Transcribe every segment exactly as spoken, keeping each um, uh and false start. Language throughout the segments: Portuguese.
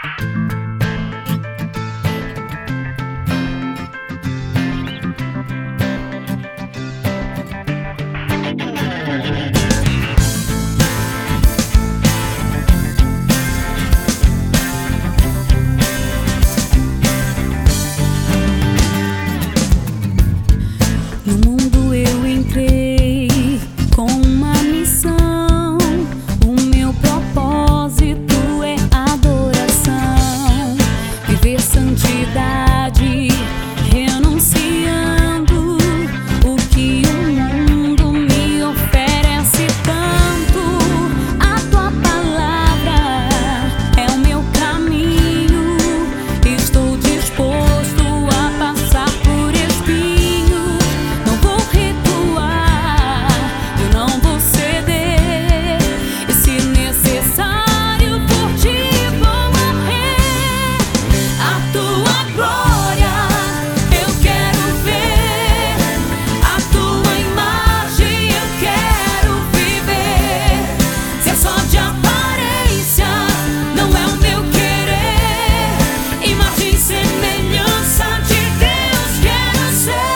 No mundo eu entrei com uma missão. O meu propósito é adoração, viver santidade, renunciando o que o mundo me oferece tanto. A tua palavra é o meu caminho, estou disposto a passar por espinhos. Não vou recuar, eu não vou ceder, e se necessário por ti vou morrer. A tua glória eu quero ver, a tua imagem eu quero viver. Se é só de aparência, não é o meu querer. Imagem e semelhança de Deus quero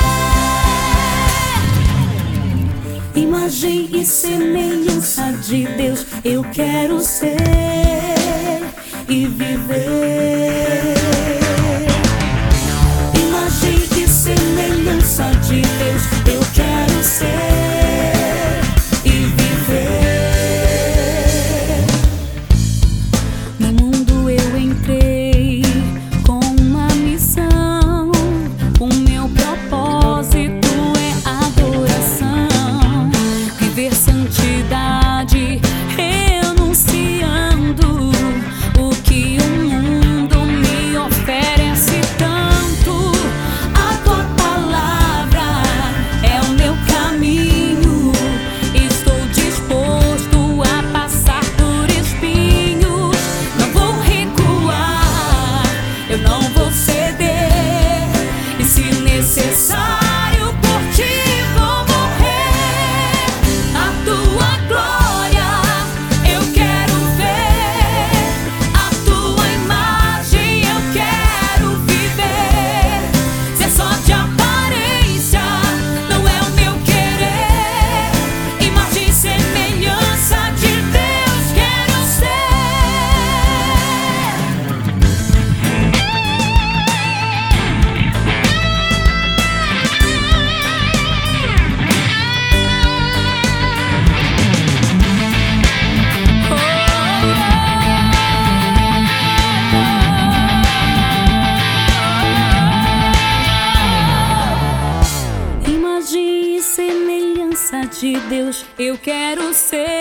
ser. Imagem e semelhança de Deus eu quero ser e viver. Imagem e semelhança de Deus eu quero ser e viver. No mundo eu entrei com uma missão. O meu propósito é adoração, viver santidade, renunciando o que o mundo me oferece tanto. A tua palavra é o meu caminho, estou disposto a passar por espinhos. Não vou recuar, eu não vou ceder, e se necessário por ti vou morrer. A tua glória eu quero ver, a tua imagem eu quero viver. Se é só de aparência, não é o meu querer. Imagem e semelhança de Deus quero ser. Imagem e semelhança de Deus eu quero ser.